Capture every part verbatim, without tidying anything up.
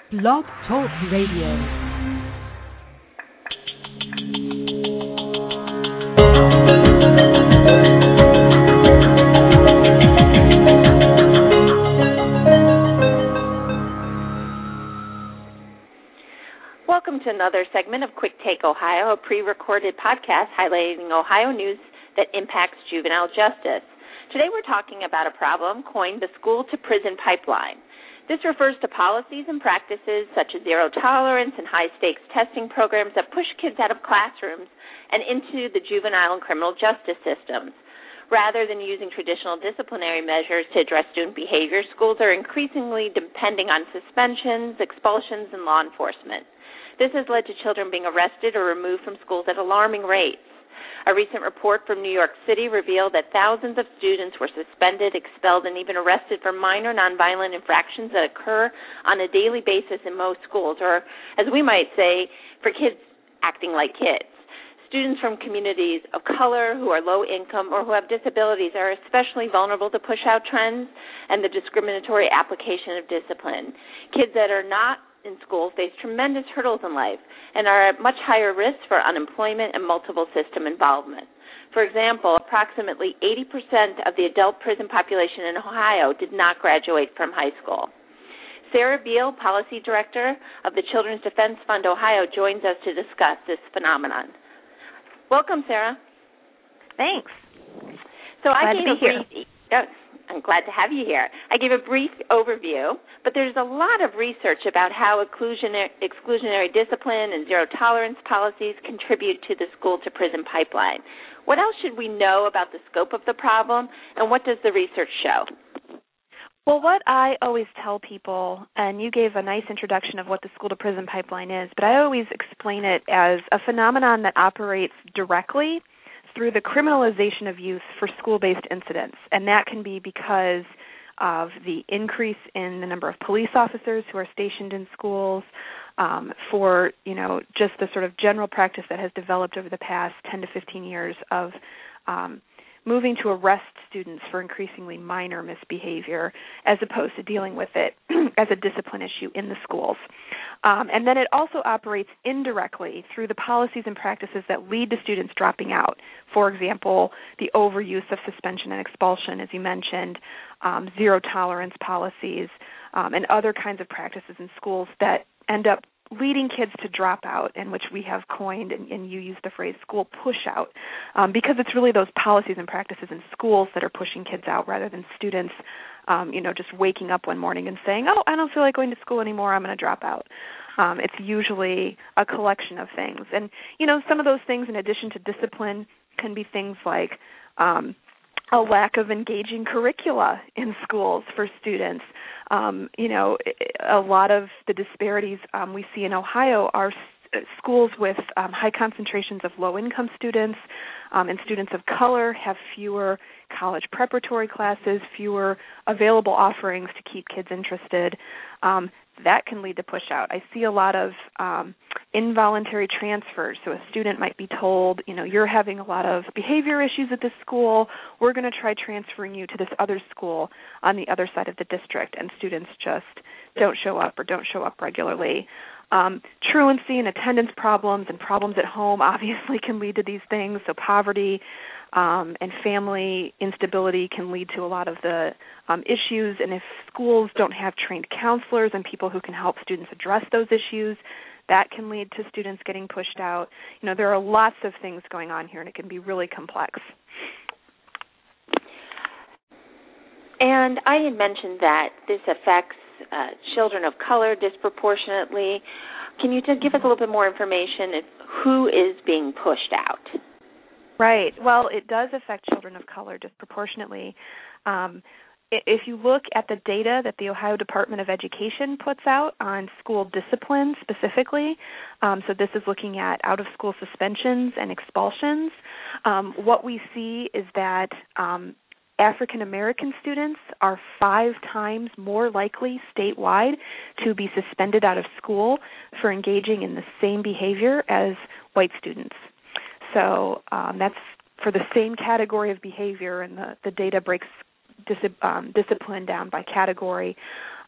Blog Talk Radio. Welcome to another segment of Quick Take Ohio, a pre-recorded podcast highlighting Ohio news that impacts juvenile justice. Today we're talking about a problem coined the school-to-prison pipeline. This refers to policies and practices such as zero tolerance and high-stakes testing programs that push kids out of classrooms and into the juvenile and criminal justice systems. Rather than using traditional disciplinary measures to address student behavior, schools are increasingly depending on suspensions, expulsions, and law enforcement. This has led to children being arrested or removed from schools at alarming rates. A recent report from New York City revealed that thousands of students were suspended, expelled, and even arrested for minor nonviolent infractions that occur on a daily basis in most schools, or as we might say, for kids acting like kids. Students from communities of color who are low income or who have disabilities are especially vulnerable to push-out trends and the discriminatory application of discipline. Kids that are not in school face tremendous hurdles in life and are at much higher risk for unemployment and multiple system involvement. For example, approximately eighty percent of the adult prison population in Ohio did not graduate from high school. Sarah Beal, Policy Director of the Children's Defense Fund Ohio, joins us to discuss this phenomenon. Welcome, Sarah. Thanks. So I Glad gave to be a brief, here. Yes, I'm glad to have you here. I gave a brief overview, but there's a lot of research about how exclusionary, exclusionary discipline and zero tolerance policies contribute to the school-to-prison pipeline. What else should we know about the scope of the problem, and what does the research show? Well, what I always tell people, and you gave a nice introduction of what the school-to-prison pipeline is, but I always explain it as a phenomenon that operates directly through the criminalization of youth for school-based incidents, and that can be because of the increase in the number of police officers who are stationed in schools, um, for, you know, just the sort of general practice that has developed over the past ten to fifteen years of um, moving to arrest students for increasingly minor misbehavior as opposed to dealing with it as a discipline issue in the schools. Um, and then it also operates indirectly through the policies and practices that lead to students dropping out. For example, the overuse of suspension and expulsion, as you mentioned, um, zero tolerance policies, um, and other kinds of practices in schools that end up leading kids to drop out, and which we have coined, and, and you use the phrase school push out, um, because it's really those policies and practices in schools that are pushing kids out rather than students, um, you know, just waking up one morning and saying, oh, I don't feel like going to school anymore, I'm going to drop out. Um, it's usually a collection of things. And, you know, some of those things, in addition to discipline, can be things like um, a lack of engaging curricula in schools for students. Um, you know, a lot of the disparities um, we see in Ohio are s- schools with um, high concentrations of low-income students, um, and students of color have fewer college preparatory classes, fewer available offerings to keep kids interested. Um, that can lead to push-out. I see a lot of um, involuntary transfers. So a student might be told, you know, you're having a lot of behavior issues at this school. We're going to try transferring you to this other school on the other side of the district, and students just don't show up or don't show up regularly. Um, truancy and attendance problems and problems at home obviously can lead to these things. So poverty um, and family instability can lead to a lot of the um, issues. And if schools don't have trained counselors and people who can help students address those issues, that can lead to students getting pushed out. You know, there are lots of things going on here, and it can be really complex. And I had mentioned that this affects uh, children of color disproportionately. Can you just give us a little bit more information on who is being pushed out? Right. Well, it does affect children of color disproportionately. Um, if you look at the data that the Ohio Department of Education puts out on school discipline specifically, um, so this is looking at out-of-school suspensions and expulsions, um, what we see is that um, African American students are five times more likely statewide to be suspended out of school for engaging in the same behavior as white students. So um, that's for the same category of behavior, and the, the data breaks dis- um, discipline down by category.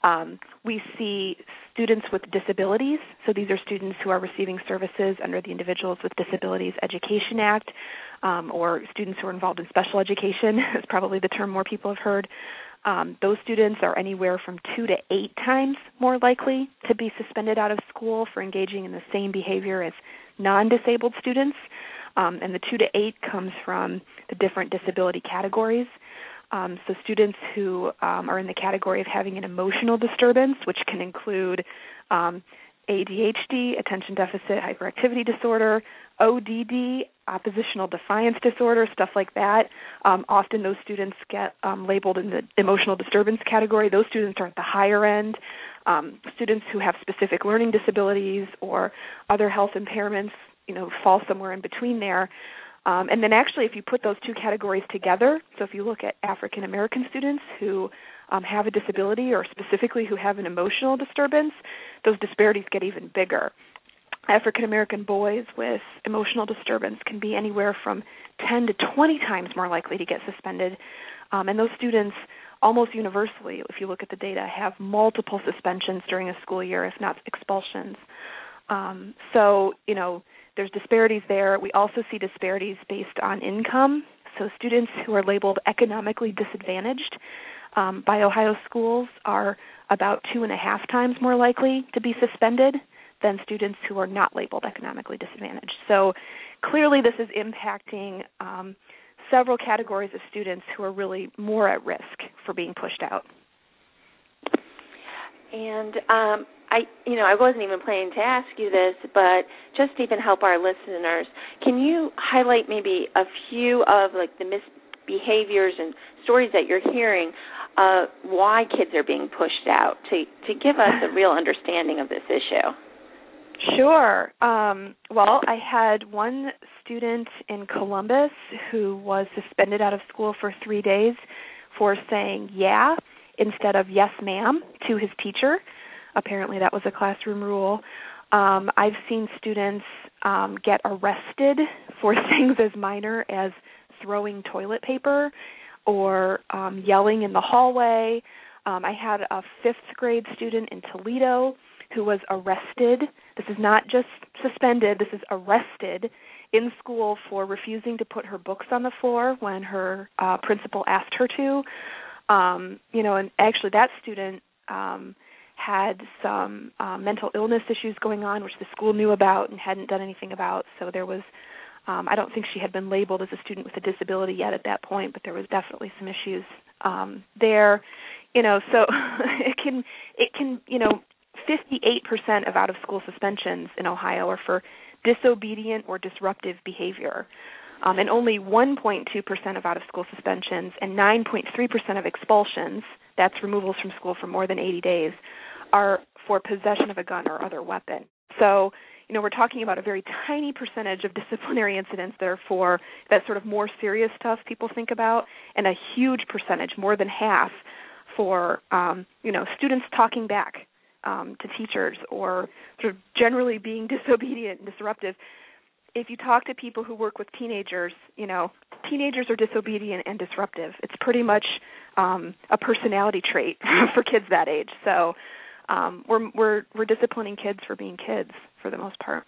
Um, we see students with disabilities, so these are students who are receiving services under the Individuals with Disabilities Education Act, um, or students who are involved in special education is probably the term more people have heard. Um, those students are anywhere from two to eight times more likely to be suspended out of school for engaging in the same behavior as non-disabled students, um, and the two to eight comes from the different disability categories. Um, so students who um, are in the category of having an emotional disturbance, which can include um, A D H D, attention deficit hyperactivity disorder, O D D, oppositional defiance disorder, stuff like that. Um, often those students get um, labeled in the emotional disturbance category. Those students are at the higher end. Um, students who have specific learning disabilities or other health impairments, you know, fall somewhere in between there. Um, and then actually if you put those two categories together, so if you look at African American students who um, have a disability or specifically who have an emotional disturbance, those disparities get even bigger. African American boys with emotional disturbance can be anywhere from ten to twenty times more likely to get suspended. Um, and those students almost universally, if you look at the data, have multiple suspensions during a school year, if not expulsions. Um, so, you know, there's disparities there. We also see disparities based on income. So students who are labeled economically disadvantaged um, by Ohio schools are about two and a half times more likely to be suspended than students who are not labeled economically disadvantaged. So clearly this is impacting um, several categories of students who are really more at risk for being pushed out. And um, I, you know, I wasn't even planning to ask you this, but just to even help our listeners, can you highlight maybe a few of like the misbehaviors and stories that you're hearing, uh, why kids are being pushed out, to to give us a real understanding of this issue? Sure. Um, well, I had one student in Columbus who was suspended out of school for three days for saying yeah instead of yes, ma'am, to his teacher. Apparently that was a classroom rule. Um, I've seen students um, get arrested for things as minor as throwing toilet paper or um, yelling in the hallway. Um, I had a fifth grade student in Toledo who was arrested. This is not just suspended, this is arrested in school for refusing to put her books on the floor when her uh, principal asked her to. Um, you know, and actually that student um, had some uh, mental illness issues going on, which the school knew about and hadn't done anything about. So there was, um, I don't think she had been labeled as a student with a disability yet at that point, but there was definitely some issues um, there. You know, so it can, it can, you know, fifty-eight percent of out-of-school suspensions in Ohio are for disobedient or disruptive behavior. Um, and only one point two percent of out-of-school suspensions and nine point three percent of expulsions, that's removals from school for more than eighty days, are for possession of a gun or other weapon. So, you know, we're talking about a very tiny percentage of disciplinary incidents that are for that sort of more serious stuff people think about, and a huge percentage, more than half, for, um, you know, students talking back um, to teachers or sort of generally being disobedient and disruptive. If you talk to people who work with teenagers, you know, teenagers are disobedient and disruptive. It's pretty much um, a personality trait for kids that age. So um, we're we're we're disciplining kids for being kids for the most part.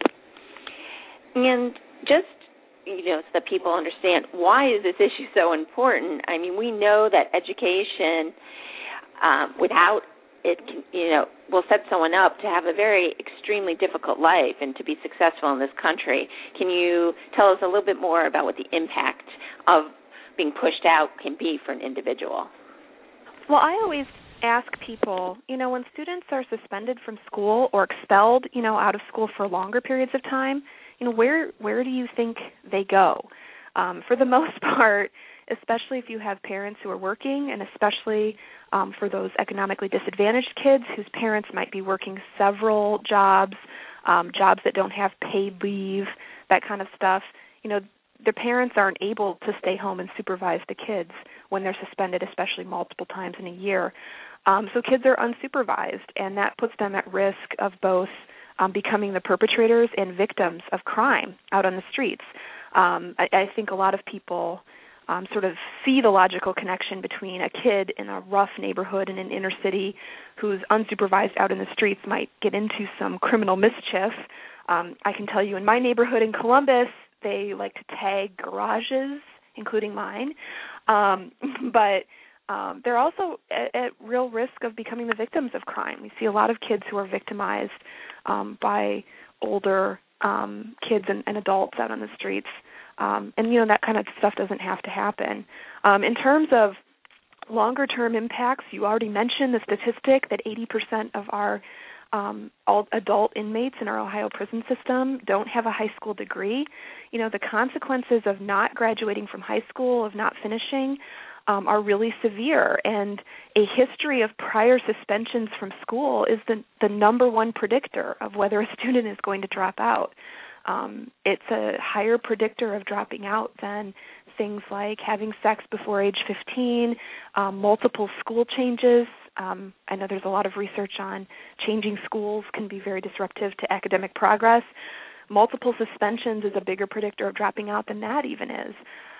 And just, you know, so that people understand, why is this issue so important? I mean, we know that education, um, without it, can, you know, will set someone up to have a very extremely difficult life and to be successful in this country. Can you tell us a little bit more about what the impact of being pushed out can be for an individual? Well, I always ask people, you know, when students are suspended from school or expelled, you know, out of school for longer periods of time, you know, where where do you think they go? Um, for the most part, especially if you have parents who are working, and especially um, for those economically disadvantaged kids whose parents might be working several jobs, um, jobs that don't have paid leave, that kind of stuff, you know, their parents aren't able to stay home and supervise the kids when they're suspended, especially multiple times in a year. Um, so kids are unsupervised, and that puts them at risk of both um, becoming the perpetrators and victims of crime out on the streets. Um, I, I think a lot of people um, sort of see the logical connection between a kid in a rough neighborhood in an inner city who's unsupervised out in the streets might get into some criminal mischief. Um, I can tell you in my neighborhood in Columbus, they like to tag garages, including mine, um, but um, they're also at, at real risk of becoming the victims of crime. We see a lot of kids who are victimized um, by older um, kids and, and adults out on the streets. Um, and, you know, that kind of stuff doesn't have to happen. Um, in terms of longer-term impacts, you already mentioned the statistic that eighty percent of our um, all adult inmates in our Ohio prison system don't have a high school degree. You know, the consequences of not graduating from high school, of not finishing, um, are really severe. And a history of prior suspensions from school is the, the number one predictor of whether a student is going to drop out. Um, it's a higher predictor of dropping out than things like having sex before age fifteen, um, multiple school changes. Um, I know there's a lot of research on changing schools can be very disruptive to academic progress. Multiple suspensions is a bigger predictor of dropping out than that even is.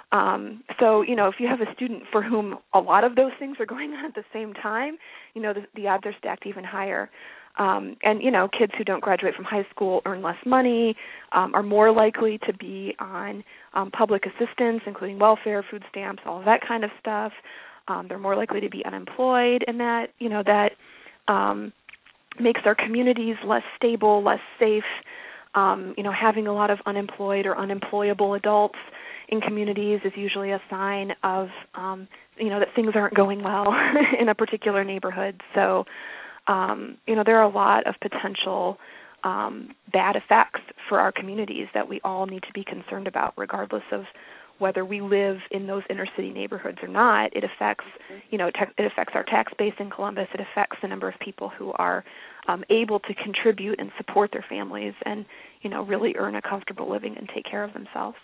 Um, so, you know, if you have a student for whom a lot of those things are going on at the same time, you know, the, the odds are stacked even higher. Um, and, you know, kids who don't graduate from high school earn less money, um, are more likely to be on um, public assistance, including welfare, food stamps, all of that kind of stuff. Um, they're more likely to be unemployed, and that, you know, that um, makes our communities less stable, less safe. Um, you know, having a lot of unemployed or unemployable adults in communities is usually a sign of, um, you know, that things aren't going well in a particular neighborhood. So, Um, you know, there are a lot of potential um, bad effects for our communities that we all need to be concerned about, regardless of whether we live in those inner city neighborhoods or not. It affects, you know, te- it affects our tax base in Columbus. It affects the number of people who are um, able to contribute and support their families and, you know, really earn a comfortable living and take care of themselves.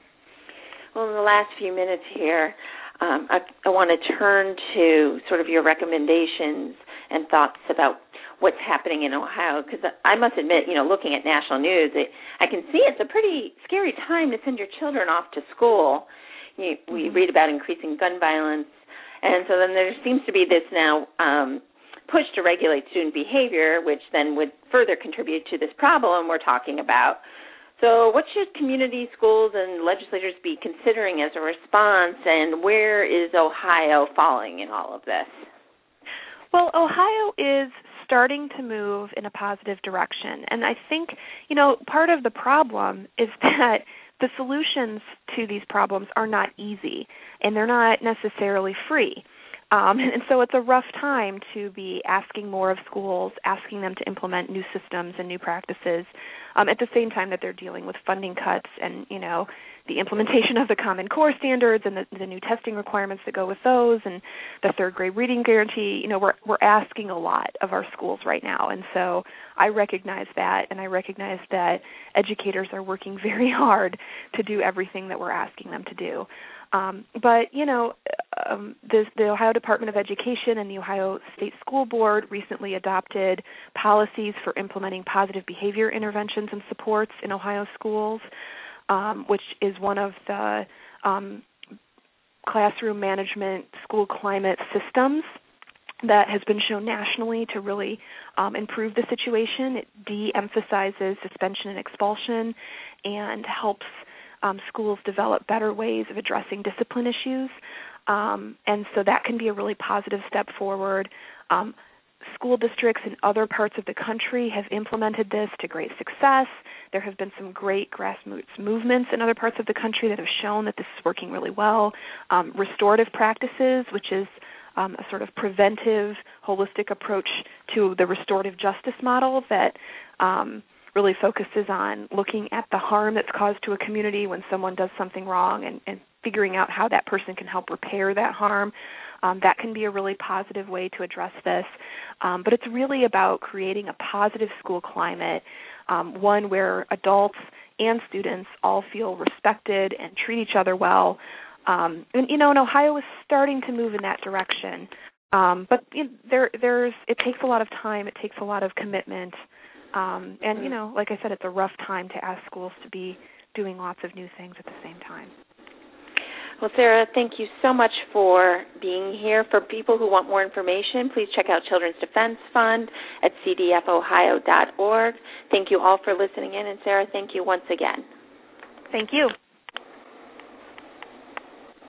Well, in the last few minutes here, um, I, I want to turn to sort of your recommendations and thoughts about what's happening in Ohio, because I must admit, you know, looking at national news, it, I can see it's a pretty scary time to send your children off to school. You, we read about increasing gun violence, and so then there seems to be this now um, push to regulate student behavior, which then would further contribute to this problem we're talking about. So what should community schools and legislators be considering as a response, and where is Ohio falling in all of this? Well, Ohio is starting to move in a positive direction, and I think, you know, part of the problem is that the solutions to these problems are not easy, and they're not necessarily free. Um, and so it's a rough time to be asking more of schools, asking them to implement new systems and new practices um, at the same time that they're dealing with funding cuts and, you know, the implementation of the Common Core standards and the, the new testing requirements that go with those and the third grade reading guarantee. You know, we're we're asking a lot of our schools right now. And so I recognize that, and I recognize that educators are working very hard to do everything that we're asking them to do. Um, but, you know, um, this, the Ohio Department of Education and the Ohio State School Board recently adopted policies for implementing positive behavior interventions and supports in Ohio schools, um, which is one of the um, classroom management school climate systems that has been shown nationally to really um, improve the situation. It de-emphasizes suspension and expulsion and helps Um, schools develop better ways of addressing discipline issues, um, and so that can be a really positive step forward. Um, school districts in other parts of the country have implemented this to great success. There have been some great grassroots movements in other parts of the country that have shown that this is working really well. Um, restorative practices, which is um, a sort of preventive, holistic approach to the restorative justice model that um, really focuses on looking at the harm that's caused to a community when someone does something wrong and, and figuring out how that person can help repair that harm. Um, that can be a really positive way to address this. Um, but it's really about creating a positive school climate, um, one where adults and students all feel respected and treat each other well. Um, and, you know, and Ohio is starting to move in that direction. Um, but you know, there, there's, it takes a lot of time. It takes a lot of commitment. Um, and, you know, like I said, it's a rough time to ask schools to be doing lots of new things at the same time. Well, Sarah, thank you so much for being here. For people who want more information, please check out Children's Defense Fund at c d f ohio dot org. Thank you all for listening in, and Sarah, thank you once again. Thank you.